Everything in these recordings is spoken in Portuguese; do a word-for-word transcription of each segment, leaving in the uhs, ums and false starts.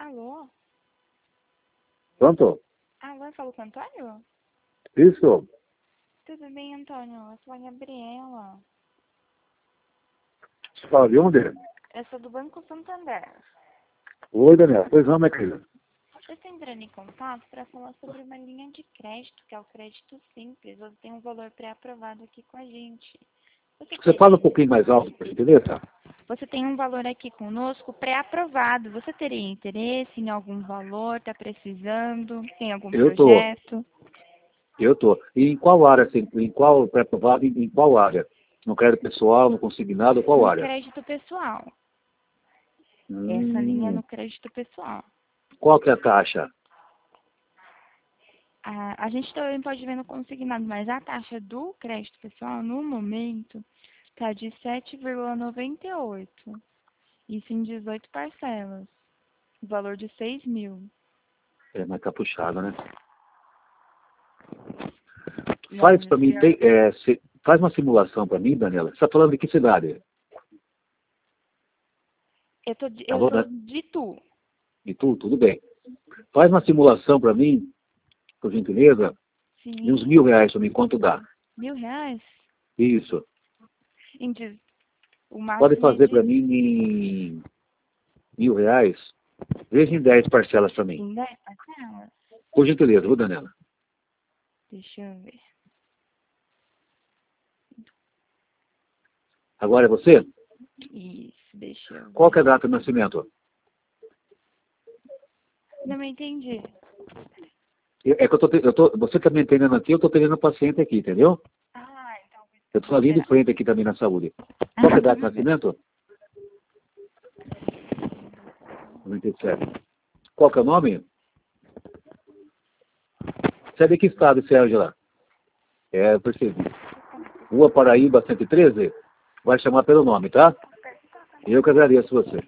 Alô? Pronto? Alô, falou com o Antônio? Isso. Tudo bem, Antônio? Eu sou a Gabriela. Você fala de onde? Eu sou do Banco Santander. Oi, Daniel. Pois não, minha querida. Eu estou entrando em contato para falar sobre uma linha de crédito, que é o crédito simples. Você tem um valor pré-aprovado aqui com a gente. Você, Você teria... fala um pouquinho mais alto, por gentileza? Você tem um valor aqui conosco pré-aprovado. Você teria interesse em algum valor? Está precisando? Tem algum Eu tô. projeto? Eu tô. E em qual área, assim, em qual pré-aprovado, em, em qual área? No crédito pessoal, no consignado, qual No área? crédito pessoal. Essa linha é Hum, no crédito pessoal. qual que é a taxa? A, a gente também pode ver no consignado, mas a taxa do crédito pessoal, no momento, está de sete vírgula noventa e oito. Isso em dezoito parcelas. O valor de seis mil. É, mas tá puxado, né? E Faz aí, para mim, tem, é, se- faz uma simulação para mim, Daniela. Você está falando de que cidade? eu, tô, de- eu Alô, sou Dan- de Tu. de tu, tudo bem. Faz uma simulação para mim, por gentileza, de uns Sim. mil reais para mim, quanto dá? Mil reais? Isso. Em de- o Pode máximo é fazer para de mim em mil reais? Veja em dez parcelas para mim. em dez parcelas. Por gentileza, viu, Daniela? Deixa eu ver. Agora é você? Isso, deixa eu Qual que é ver. a data do nascimento? Não entendi. É que eu tô, te- eu tô, você está me entendendo aqui, eu estou atendendo paciente aqui, entendeu? Ah, então Eu eu estou vou na linha de esperar. frente aqui também na saúde. Qual que é Ah, a data de tudo bem. nascimento? noventa e sete. Qual que é o nome? Você é de que estado, Sérgio? É, eu percebi. Rua Paraíba cento e treze? Vai chamar pelo nome, tá? Eu que agradeço você.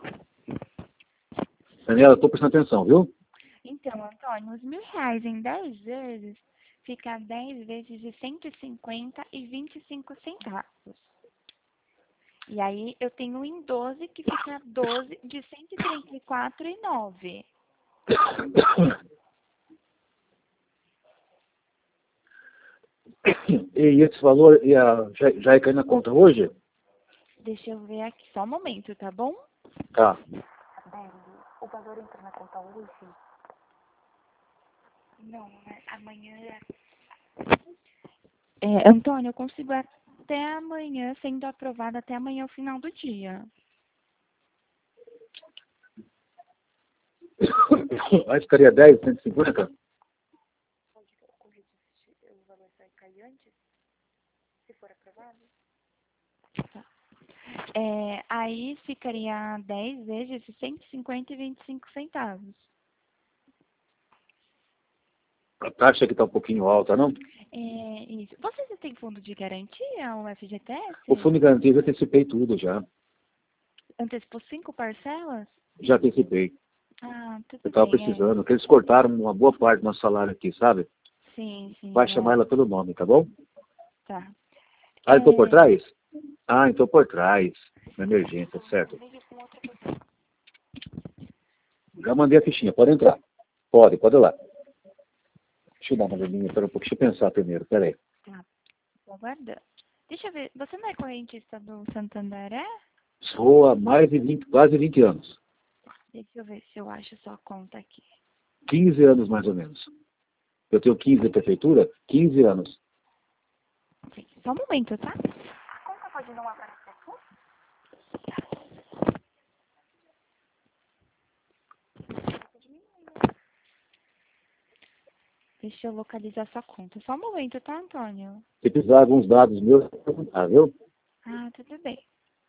Daniela, estou prestando atenção, viu? Então, Antônio, os mil reais em dez vezes fica dez vezes de cento e cinquenta e vinte e cinco centavos. E aí eu tenho em doze que fica doze de cento e trinta e quatro e nove. E esse valor ia, já, já ia cair na conta hoje? Deixa eu ver aqui, só um momento, tá bom? Tá. O valor entra na conta hoje? Não, né? Amanhã é... É, Antônio, eu consigo até amanhã, sendo aprovado até amanhã, o final do dia. Aí ficaria dez, cento e cinquenta? O valor vai cair antes, se for aprovado? É, aí ficaria dez vezes de cento e cinquenta e vinte e cinco centavos. A taxa aqui está um pouquinho alta, não? É, isso. Vocês têm fundo de garantia, o O F G T S? fundo de garantia eu já antecipei tudo já. Antecipou cinco parcelas? Já antecipei. Ah, Eu tudo estava bem, é. precisando, porque eles cortaram uma boa parte do nosso salário aqui, sabe? Sim, Vai sim, chamar é. ela pelo nome, tá bom? Tá. Ah, entrou por É, trás? Ah, entrou por trás. Na emergência, certo. ligue com outra pessoa. Já mandei a fichinha, pode entrar. Pode, pode ir lá. Deixa eu dar uma olhadinha, pera um pouco, deixa eu pensar primeiro, peraí. Tá, tô aguardando. Deixa eu ver, você não é correntista do Santander, é? Sou há mais de vinte, quase vinte anos. Deixa eu ver se eu acho sua conta aqui. quinze anos mais ou menos. Eu tenho quinze de prefeitura, quinze anos. Sim, só um momento, tá? A conta pode não aparecer aqui? Deixa eu localizar sua conta. Só um momento, tá, Antônio? Se precisar de alguns dados meus, ah, viu? Ah, tudo bem.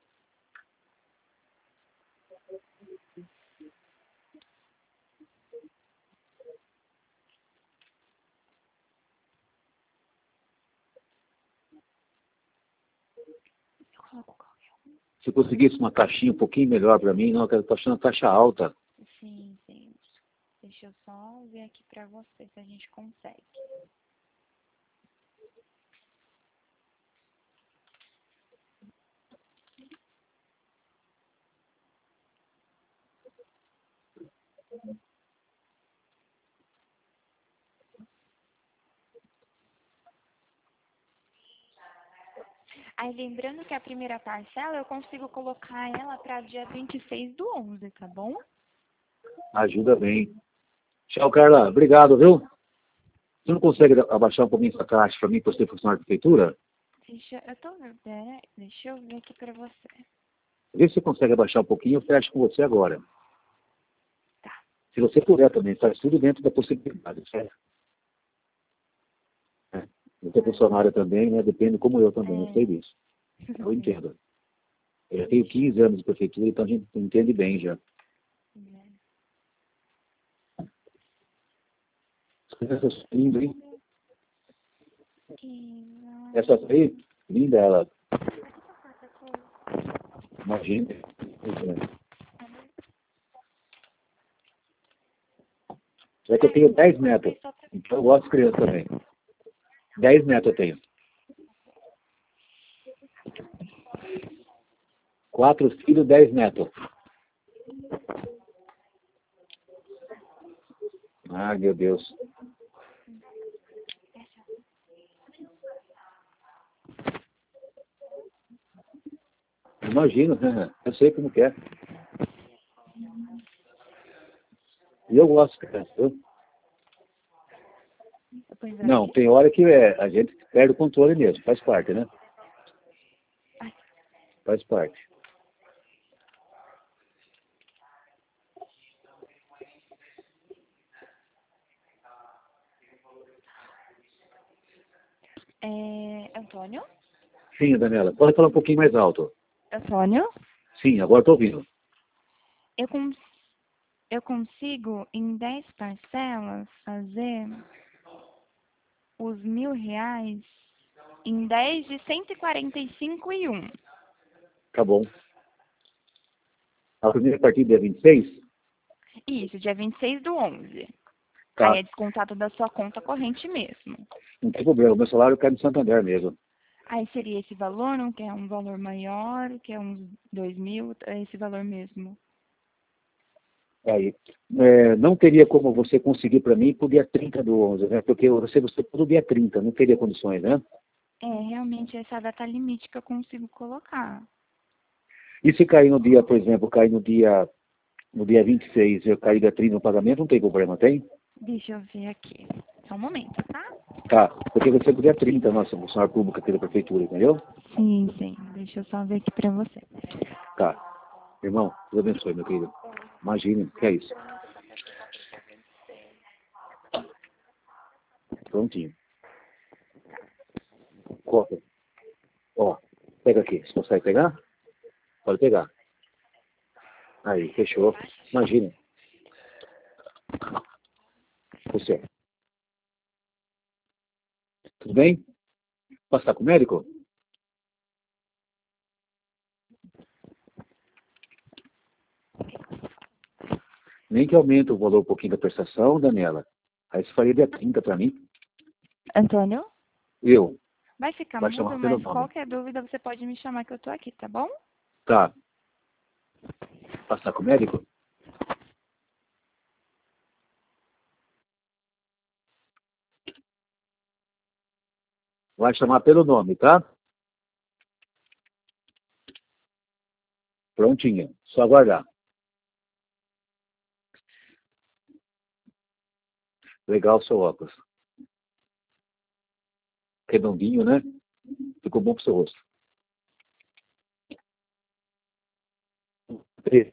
Eu coloco qualquer Se conseguisse uma taxinha um pouquinho melhor para mim, não, eu estou achando a taxa alta. um. Sim, sim. Deixa eu só ver aqui pra você se a gente consegue. Aí lembrando que a primeira parcela eu consigo colocar ela para dia vinte e seis do onze, tá bom? Ajuda bem. Tchau, Carla. Obrigado, viu? Você não consegue abaixar um pouquinho essa caixa para mim, para você funcionar da prefeitura? Deixa, eu tô vendo, pera, deixa eu ver aqui para você. Vê se você consegue abaixar um pouquinho, eu fecho com você agora. Tá. Se você puder também, faz tudo dentro da possibilidade, certo? É. Você é funcionária também, né? Depende como eu também, É. eu sei disso. Eu entendo. Eu já tenho quinze anos de prefeitura, então a gente entende bem já. Essa linda, hein? Essa aí, linda ela. Imagina. É que eu tenho dez metros. Então eu gosto de criança também. dez metros eu tenho. Quatro filhos, dez netos. Ai, meu Deus. Imagino, eu sei como que é. E eu gosto de criança, viu? Não, tem hora que é, a gente perde o controle mesmo, faz parte, né? Faz parte. É, Antônio? Sim, Daniela, pode falar um pouquinho mais alto. Antônio? Sim, agora estou ouvindo. Eu, cons eu consigo, em dez parcelas, fazer os mil reais em dez de cento e quarenta e cinco e um. Tá bom. A primeira partida é vinte e seis? Isso, dia vinte e seis do onze. Tá. Aí é descontado da sua conta corrente mesmo. Não tem problema, meu salário cai no Santander mesmo. Aí seria esse valor, não quer um valor maior, quer uns dois mil, é esse valor mesmo. Aí. É, não teria como você conseguir para mim pro dia trinta do onze, né? Porque eu recebo você todo dia trinta, não teria condições, né? É, realmente essa data limite que eu consigo colocar. E se cair no dia, por exemplo, cair no dia, no dia vinte e seis, eu cair dia trinta no pagamento, não tem problema, tem? Deixa eu ver aqui. Só um momento, tá? Tá, porque você no dia trinta, nossa funcionária pública aqui da prefeitura, entendeu? Sim, sim. Deixa eu só ver aqui pra você. Tá. Irmão, Deus abençoe, meu querido. Imagine, que é isso. Prontinho. Cota. Ó, pega aqui. Você consegue pegar? Pode pegar. Aí, fechou. Imagina. Você. Tudo bem? Passar com o médico? Nem que aumente o valor um pouquinho da prestação, Daniela. Aí você faria dia trinta para mim. Antônio? Eu. Vai ficar Vai mudo, chamar pelo mas nome. qualquer dúvida você pode me chamar que eu tô aqui, tá bom? Tá. Passar com o médico? Vai chamar pelo nome, tá? Prontinho. Só aguardar. Legal o seu óculos. Redondinho, né? Ficou bom pro seu rosto. Três.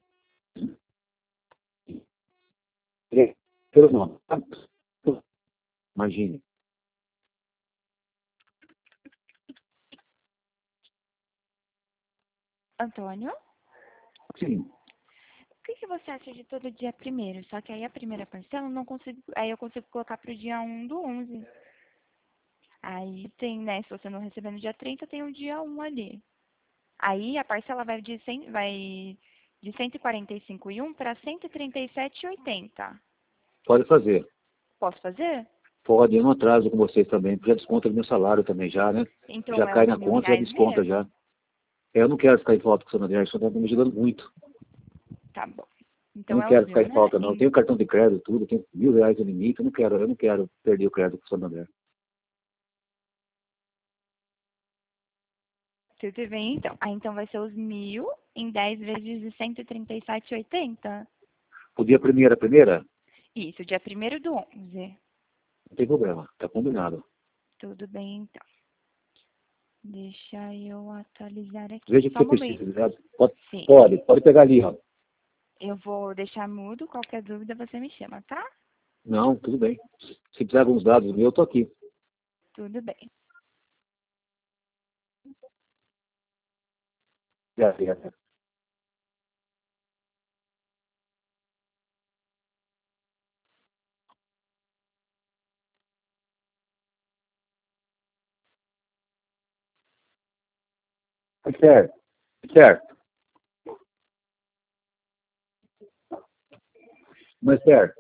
Três. Pelo nome. Tá? Imagine. Antônio? Sim. O que, que você acha de todo dia primeiro? Só que aí a primeira parcela eu não consigo, aí eu consigo colocar pro dia um do onze. Aí tem, né, se você não receber no dia trinta, tem o dia um ali. Aí a parcela vai de, cem, vai de cento e quarenta e cinco e um para cento e trinta e sete e oitenta. Pode fazer. Posso fazer? Pode, eu não atraso com vocês também, porque já desconta do meu salário também já, né? Então Já é cai os na mil conta, já reais desconta mesmo? já. Eu não quero ficar em falta com o Santander, isso está me ajudando muito. Tá bom. Eu Então não é quero os ficar mil, em né? falta, não. Eu Em tenho cartão de crédito, tudo, tenho mil reais de limite, eu não quero, eu não quero perder o crédito com o Santander. Tudo bem, então. Ah, então vai ser os mil em dez vezes de cento e trinta e sete e oitenta. O dia primeiro, a primeira? Isso, dia primeiro do onze. Não tem problema, tá combinado. Tudo bem, então. Deixa eu atualizar aqui. Veja o que Só um você precisa, momento. ligado? Pode, Sim. pode, pode pegar ali, ó. Eu vou deixar mudo. Qualquer dúvida você me chama, tá? Não, tudo bem. Se precisar de alguns dados meus, eu tô aqui. Tudo bem. Já, já, já. Certo, certo. Mas certo.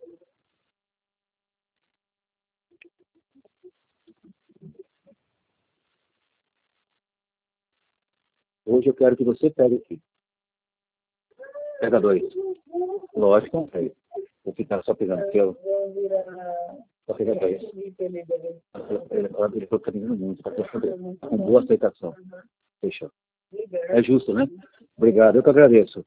Hoje eu quero que você pegue aqui. Pega dois. Lógico, não sei. Vou ficar só pegando aqui, ó. Só pegar dois. Ele ele foi caminhando muito, tá com boa aceitação. Fechou. É justo, né? Obrigado, eu que agradeço.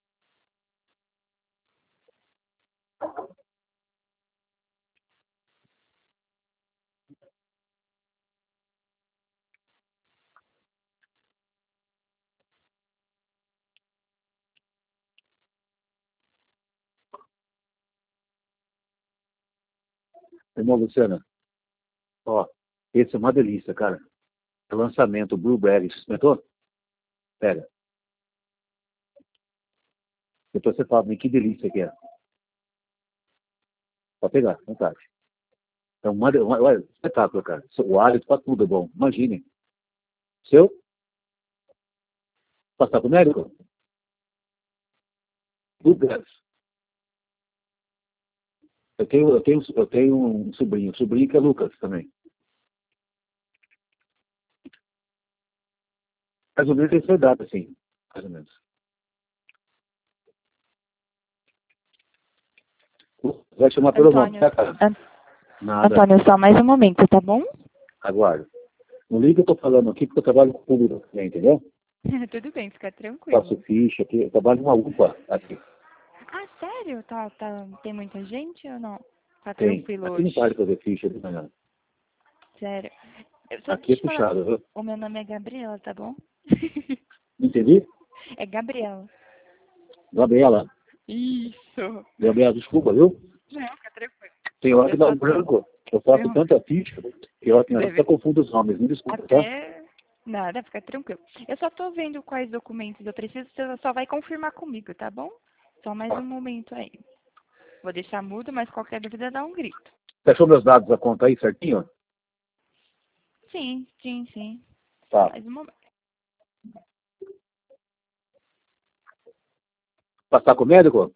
Irmão Luciana, ó, esse é uma delícia, cara. É lançamento, Blueberry. Você experimentou? Pega. Depois você fala, que delícia que é. Pode pegar, vontade. É uma, uma, olha, espetáculo, cara. O alho para tudo é bom. Imagine. Seu? Passar pro médico? Blueberry. Eu tenho, eu tenho, eu tenho um sobrinho, um sobrinho que é Lucas também. Mais ou menos essa idade, assim. Mais ou menos. Vai chamar pelo nome, Antônio. tá, cara? An- Nada. Antônio, só mais um momento, tá bom? Aguardo. Não liga que eu tô falando aqui, porque eu trabalho com o público também, entendeu? Tudo bem, fica Faço tranquilo. ficha aqui, eu trabalho numa UPA aqui. Ah, sério? Tá, tá, tem muita gente ou não? Tá Tem. tranquilo Aqui não hoje? para de fazer ficha de manhã. Sério. Eu só Aqui é deixa eu falar. puxado, viu? O meu nome é Gabriela, tá bom? Entendi? É Gabriela. Gabriela. Isso. Gabriela, desculpa, viu? Não, fica tranquilo. Tem hora que Eu dá só um tô. branco. Eu faço Eu tanta ficha que eu até deve confundo os nomes. Me desculpa, tá? até. Nada, fica tranquilo. Eu só tô vendo quais documentos eu preciso, você só vai confirmar comigo, tá bom? Só mais um Tá. momento aí. Vou deixar mudo, mas qualquer dúvida dá um grito. Você achou meus dados da conta aí certinho? Sim, sim, sim. Só Tá. mais um momento. Passar com o médico?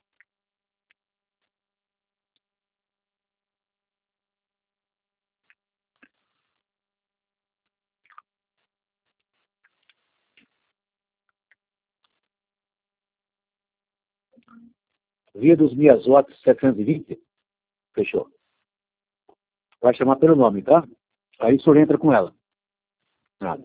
Via dos Miyazote setecentos e vinte? Fechou. Vai chamar pelo nome, tá? Aí o senhor entra com ela. Nada.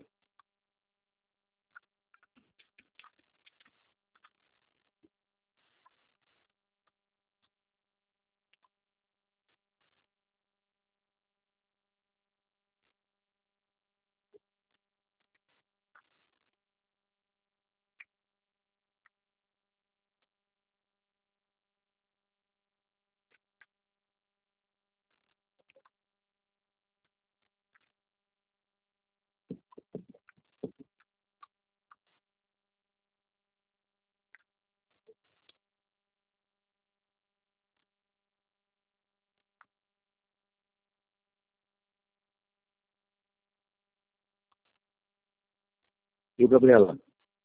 E o Gabriela?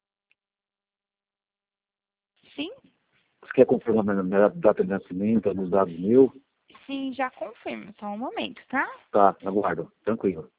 Sim? Você quer confirmar minha, minha data de nascimento, alguns dados meus? Sim, já confirmo. Só um momento, tá? Tá, aguardo. Tranquilo.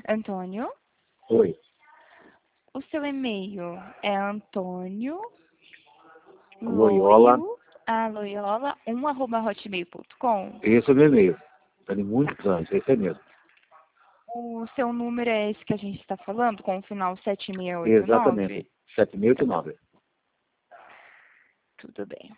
Antônio. Oi. O seu e-mail é Antônio Loyola. Loio, ah, Loyola, um arroba hotmail ponto com. Esse é o meu e-mail. Tá de muitos anos, esse é mesmo. O seu número é esse que a gente está falando, com o final sete seis oito nove? Exatamente. sete seis oito nove. Tudo bem.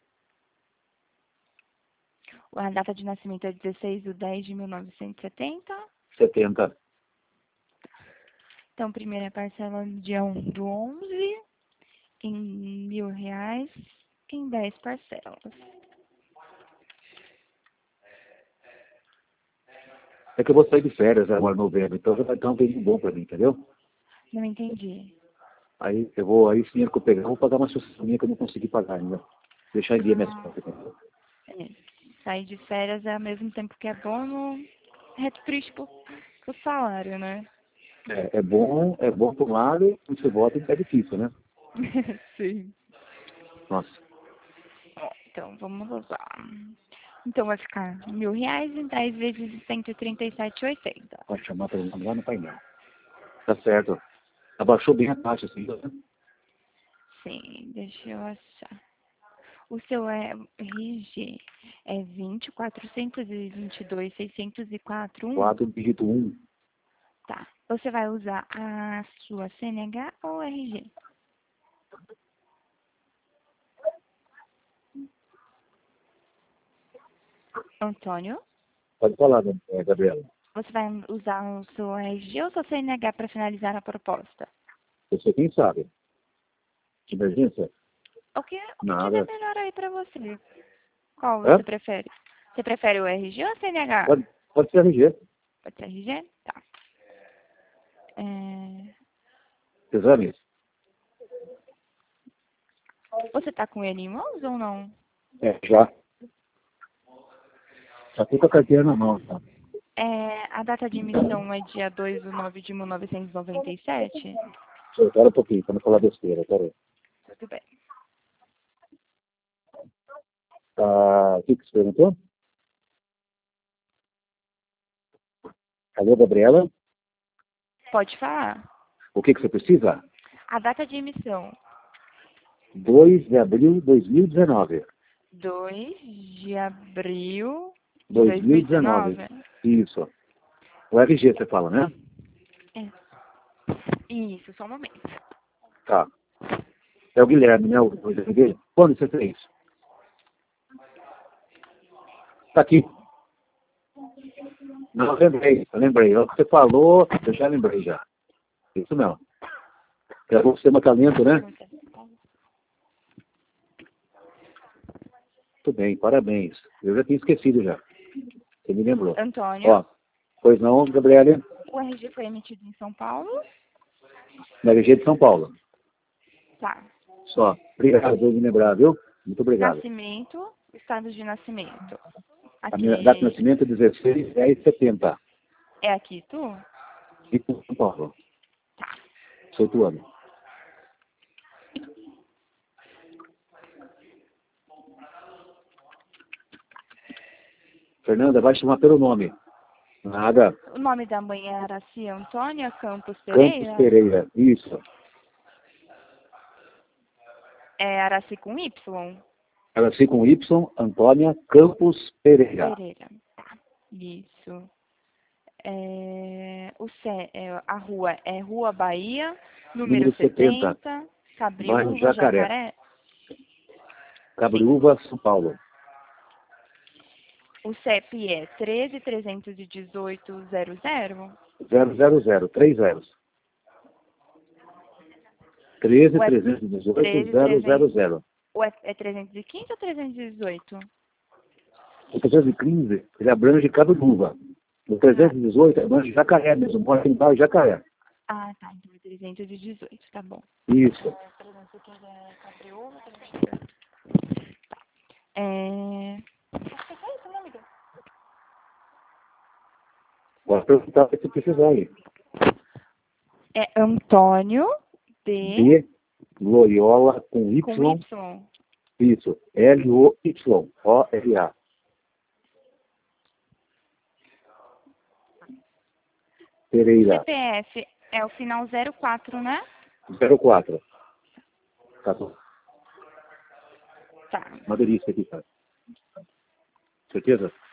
A data de nascimento é dezesseis de dez de mil novecentos e setenta. setenta. Então, primeira parcela dia um do onze, em mil reais, em dez parcelas. É que eu vou sair de férias agora em novembro, então vai estar um tempo bom para mim, entendeu? Não entendi. Aí eu vou, aí esse dinheiro que eu pegar, eu vou pagar uma sucessão minha que eu não consegui pagar ainda. Deixar em dia minhas Ah, contas, entendeu? é. Sair de férias é ao mesmo tempo que é bom, no... é triste pro, pro salário, né? É, é bom, é bom por um lado, quando você volta é difícil, né? Sim. Nossa. Ó, então, vamos lá. Então, vai ficar mil reais em dez vezes cento e trinta e sete e oitenta. Pode chamar pelo nome lá no painel. Tá certo. Abaixou bem a taxa, assim, né? Sim, deixa eu achar. O seu é- R G é vinte, quatrocentos e vinte e dois, seiscentos e quatro, um? quatro, dígito um. Tá. Você vai usar a sua C N H ou R G? Antônio? Pode falar, né, eh, Gabriela? Você vai usar o seu R G ou seu C N H para finalizar a proposta? Você quem sabe? Emergência? O que, o que tiver Nada. melhor aí para você? Qual Hã? você prefere? Você prefere o R G ou o C N H? Pode, pode ser R G. Pode ser R G? Tá. É... Exames? Você tá com ele em mãos ou não? É, já. Já tô com a carteira na mão, tá? É, a data de emissão é dia dois de nove de mil novecentos e noventa e sete? Espera um pouquinho, para não falar besteira, peraí. Tudo bem. Tá, o que que você perguntou? Alô, Gabriela? Pode falar. O que que você precisa? A data de emissão, dois de abril de dois mil e dezenove. dois de abril de dois mil e dois mil e dezenove. dezenove? Isso. O R G você fala, né? É. Isso, só um momento. Tá. É o Guilherme, né? O o R G. Quando você fez? Tá aqui. Não, eu lembrei, eu lembrei. O que você falou, eu já lembrei já. Isso não. É o sistema talento, né? Muito bem, parabéns. Eu já tinha esquecido já. Você me lembrou. Antônio, Ó, pois não, Gabriela, o R G foi emitido em São Paulo? na R G de São Paulo. Tá. Só. Obrigado por me lembrar, viu? Muito obrigado. Nascimento, estado de nascimento. A minha data de Aqui nascimento é dezesseis de dez de setenta. é aqui, tu? E por São Paulo. Tá. dezoito anos. Fernanda, vai chamar pelo nome. Nada. O nome da mãe é Araci Antônia Campos Campos Pereira? Pereira. Isso. É Araci com Y? Araci com Y, Antônia Campos Pereira. Pereira. Tá. Isso. É, o C, é, a rua é Rua Bahia, número, Número setenta. setenta, Bairro Cabriúva, Jacaré. Jacaré. Cabriúva, São Paulo. O C E P é treze trezentos e dezoito zero zero. zero zero zero. Três zeros. treze O é trezentos e dezoito treze zero zero trezentos. zero. O é, é trezentos e quinze ou trezentos e dezoito? O trezentos e quinze, ele abrange Cabriúva. O trezentos e dezoito abrange Jacaré mesmo. Mora aqui no bairro Jacaré. Ah, tá. Então é trezentos e dezoito, tá bom. Isso. É, trezentos e quinze é Cabriúva, trezentos e dezoito. É... Acho que é só isso, né, amiga? Pode perguntar se precisar aí. É Antônio D. D, Loyola com Y. com Y. Isso. L O Y. O R A. Pereira. C P F é o final zero quatro, né? zero quatro. Tá bom. Tá. Uma delícia aqui, cara. Certeza?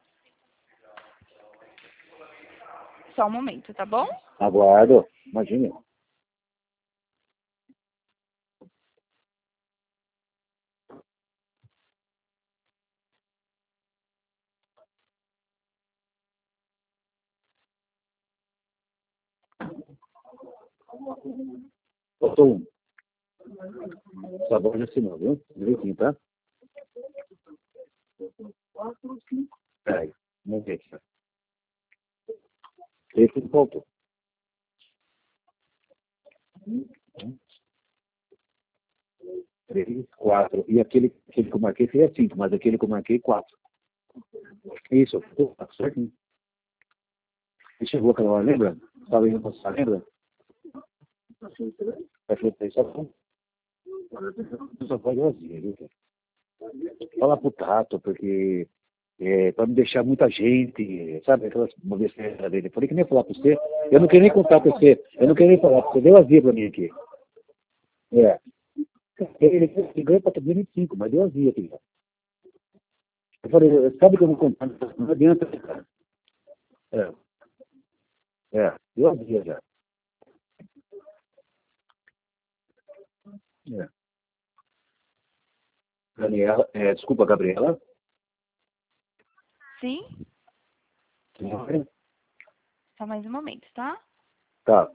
Só um momento, tá bom? Aguardo. Imagina. Faltou um. Sabor já assinou, viu? Direitinho, tá? Peraí. Vamos ver aqui. Esse que faltou. Três, quatro. E aquele, aquele que eu marquei seria cinco, mas aquele que eu marquei, quatro. Isso, tá certinho. Ele chegou aquela hora, lembra? Estava indo passar, lembra? Vai fazer só com. Só pode vazia, viu? Fala pro Tato, porque é, para não deixar muita gente, sabe, aquelas besteiras dele. Eu falei que nem falar pra você. Eu não queria nem contar pra você. Eu não queria nem falar pra você. Deu azia pra mim aqui. É. Ele, ele ganha para vinte e cinco, mas deu azia aqui. Eu falei, sabe que eu vou contar? Não adianta, cara. É. É, deu azia já. É. Daniela, é, desculpa, Gabriela. Sim? Sim. Só mais um momento, tá? Tá.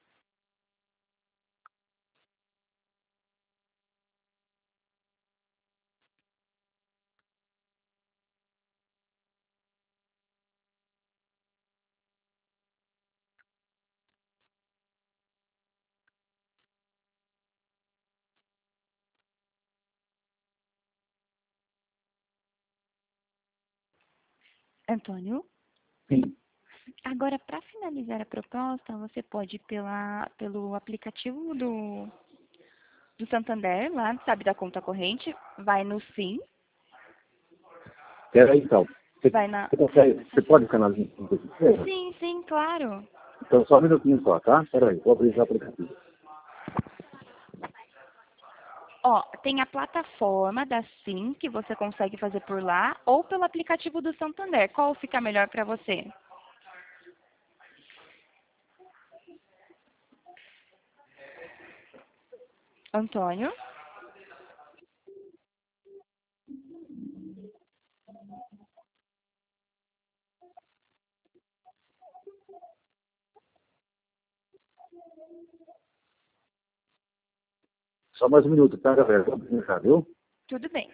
Antônio? Sim. Agora, para finalizar a proposta, você pode ir pela, pelo aplicativo do, do Santander, lá, sabe, da conta corrente, vai no Sim, Peraí, então. Você, vai na... você, consegue, você pode ficar na linha? Sim, sim, claro. Então, só um minutinho só, tá? Peraí, vou abrir já o aplicativo. Ó, tem a plataforma da Sim, que você consegue fazer por lá, ou pelo aplicativo do Santander. Qual fica melhor para você? Antônio? Só mais um minuto, tá, galera? Vamos começar, viu? Tudo bem.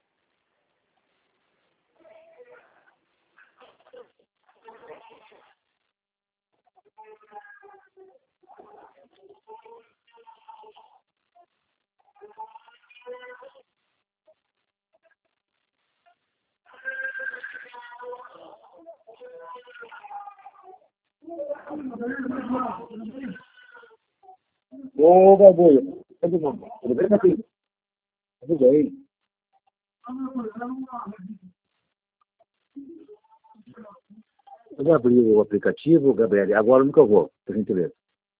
Ô, Gabriel, tudo bom? Tudo bem, meu filho? Tudo bem. Eu vou abrir o aplicativo, Gabriel. Agora nunca vou, por gentileza.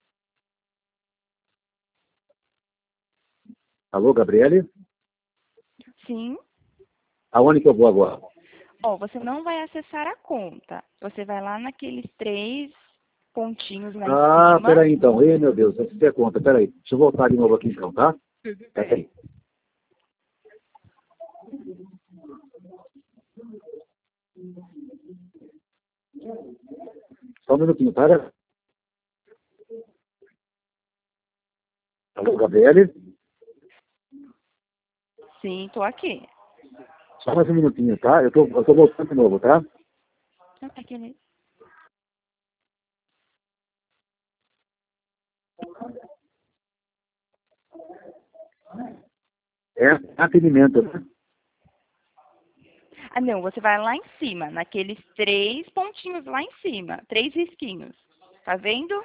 Alô, Gabriele? Sim. Aonde que eu vou agora? Ó, você não vai acessar a conta. Você vai lá naqueles três pontinhos lá em Ah, cima. peraí então. Ei, meu Deus, você é conta. Peraí. Deixa eu voltar de novo aqui então, tá? Peraí. Só um minutinho, para. Alô, Gabriele? Sim, tô aqui. Só mais um minutinho, tá? Eu tô, eu tô voltando de novo, tá? Aquele... É atendimento, né? Ah, não, você vai lá em cima, naqueles três pontinhos lá em cima, três risquinhos. Tá vendo?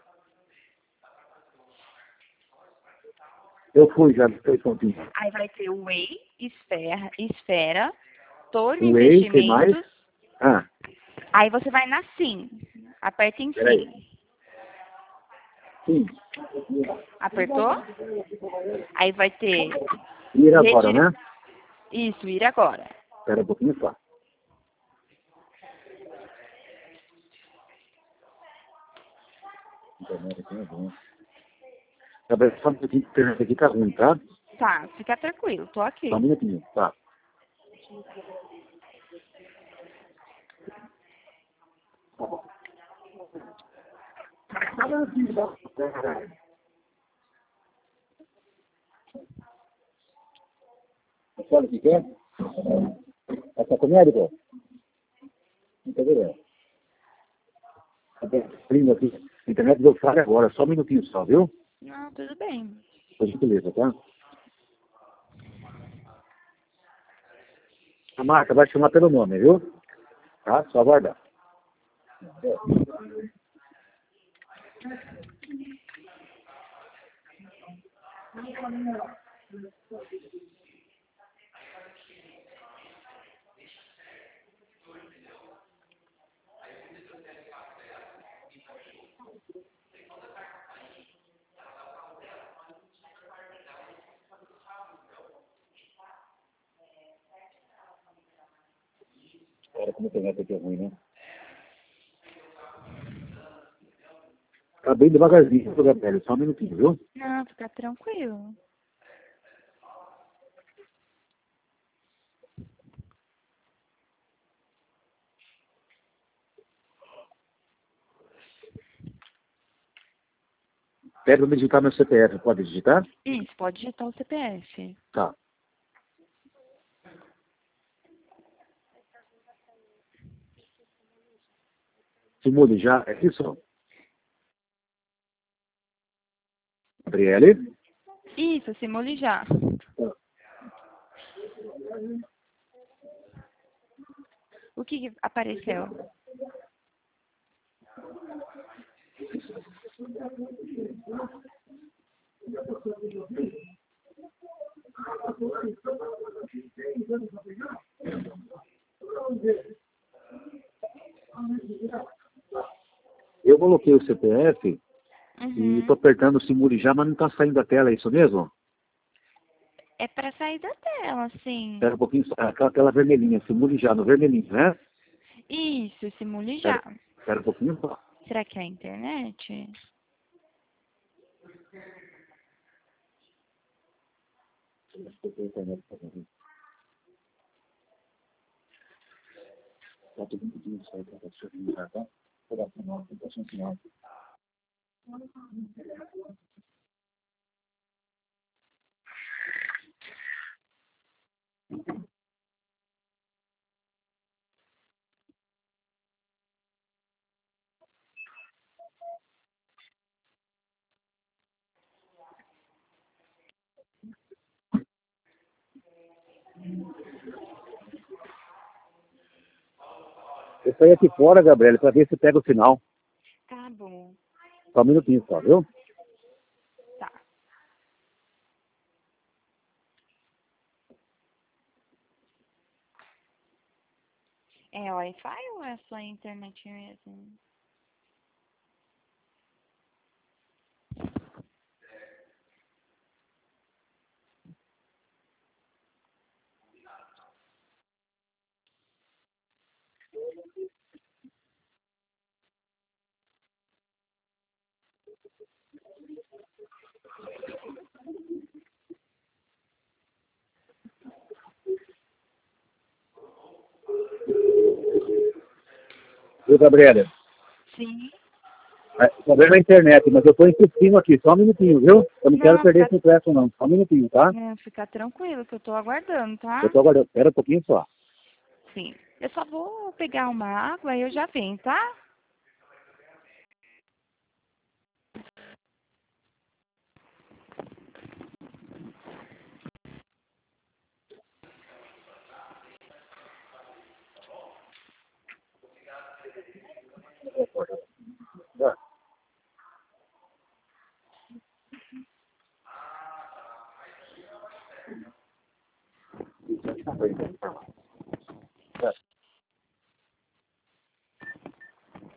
Eu fui já, três pontinhos. Aí vai ter o Way, Esfera, Esfera, Toro Um ex, tem mais? Investimentos. Ah, Aí você vai na Sim. Aperta em Peraí. sim. Sim. Apertou? Aí vai ter... Ir agora, Retira- né? Isso, ir agora. Espera um pouquinho só. Internet aqui é bom. Gabriel, só um pouquinho, a internet aqui tá ruim, tá? Tá, fica tranquilo, tô aqui. Só um minutinho, tá? Olha o que quer? Essa comédia, pô? Não tá vendo? Primo aqui. A internet deu falha agora, só um minutinho só, viu? Não, tudo bem. Por gentileza, tá? A marca vai chamar pelo nome, viu? Tá? Só aguardar. Olha como a internet aqui é ruim, né? Tá bem devagarzinho, viu, Gabriel? Só um minutinho, viu? Não, fica tranquilo. Pede pra me digitar meu C P F, pode digitar? Isso, pode digitar o C P F. Tá. Simule já, é isso? Gabriele? Isso, simule já. O que que apareceu? Eu coloquei o C P F e Uhum. tô apertando o Simule já, mas não tá saindo da tela, é isso mesmo? É pra sair da tela, sim. Espera um pouquinho, só. aquela tela vermelhinha, Simule já, no vermelhinho, né? Isso, simule já. Espera, espera um pouquinho só. Será que é a internet? Tá tudo pedindo isso aí, tá? Deixa eu ligar, tá? Vou dar sinal, vou dar um sinal. Eu saí aqui fora, Gabriel, pra ver se pega o sinal. Tá bom. Só um minutinho só, viu? Tá. É Wi-Fi ou é só internet mesmo? Viu, Gabriela? Sim. É, o problema é a internet, mas eu tô insistindo aqui, só um minutinho, viu? Eu não quero Não, perder fica, esse impresso, não. Só um minutinho, tá? não, fica tranquilo que eu tô aguardando, Eu tá? tô aguardando, espera um pouquinho só. Sim. Eu só vou pegar uma água e eu já venho, tá? Tá. Tá.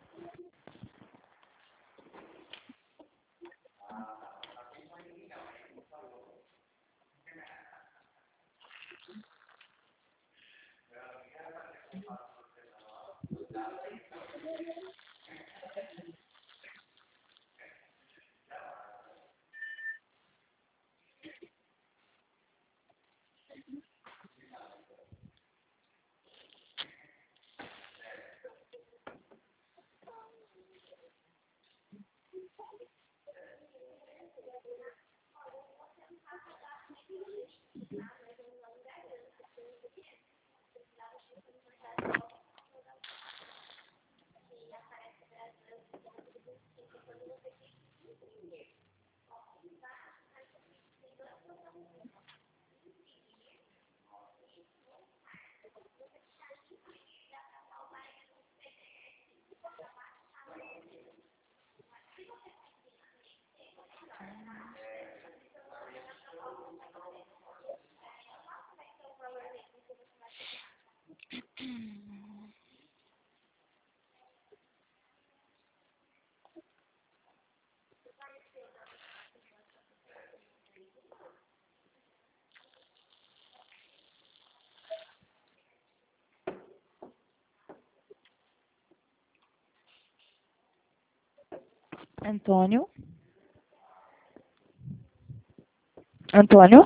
Antônio? Antônio?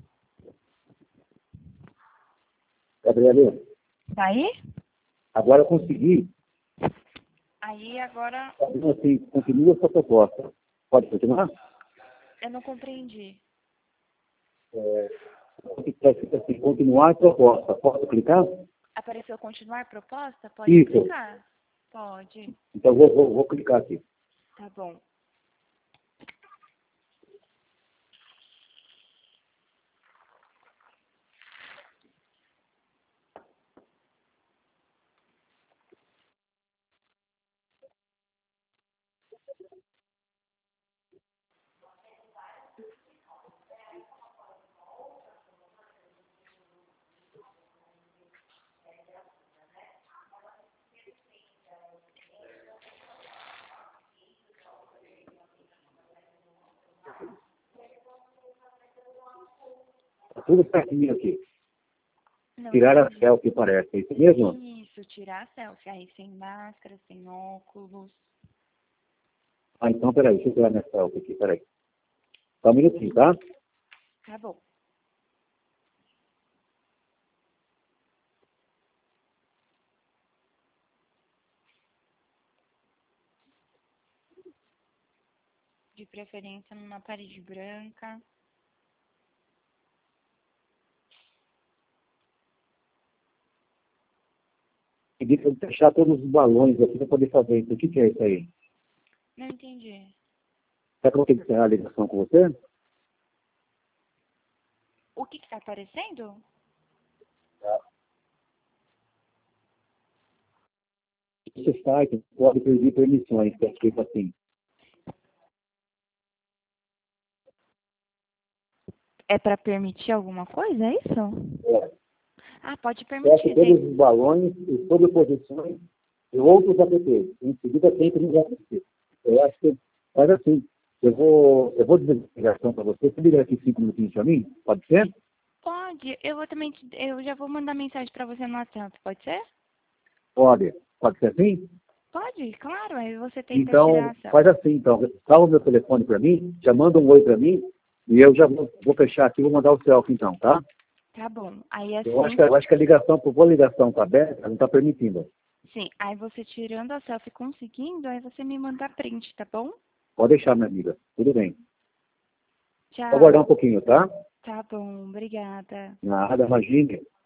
Gabriela, Tá aí? agora eu consegui. Aí agora Então, assim, continua a sua proposta. Pode continuar? eu não compreendi. É, está escrito assim, continuar a proposta. Posso clicar? Apareceu continuar proposta? Pode Isso. clicar. Pode. Então, vou, vou, vou clicar aqui. Tá bom. Tá tudo certinho aqui. Não Tirar a entendi. selfie, parece. É isso mesmo? Isso, tirar a selfie. Aí sem máscara, sem óculos. Ah, então, peraí. Deixa eu tirar minha selfie aqui, peraí. Só um minutinho, tá? Tá bom. De preferência numa parede branca. Pedi para fechar todos os balões aqui para poder fazer isso. O que, que é isso aí? Não entendi. Será que eu vou ter que encerrar a ligação com você? O que que tá aparecendo? Esse site pode pedir permissões, que é escrito assim. É para permitir alguma coisa, é isso? É, Ah, pode fecha permitir, todos sim. os balões e sobreposições de outros apps. Em seguida, sempre nos apps. Eu acho que faz assim. Eu vou, eu vou dizer a ligação para você. Você liga aqui cinco minutinhos para mim? Pode ser? Pode. Eu vou também, te- eu já vou mandar mensagem para você no WhatsApp, pode ser? Pode. Pode ser assim? Pode, claro. Aí você tenta tirar Então, a selfie. faz assim, então. Salva o meu telefone para mim, já manda um oi para mim, e eu já vou, vou fechar aqui e vou mandar o selfie, então, tá? Tá bom. Aí Eu assim, acho que, eu acho que a ligação, por boa ligação tá aberta, não está permitindo. sim. Aí você tirando a selfie conseguindo, aí você me manda print, tá bom? Pode deixar, minha amiga. Tudo bem. Vou aguardar um Tchau. pouquinho, tá? Tá bom, obrigada. Nada, imagine.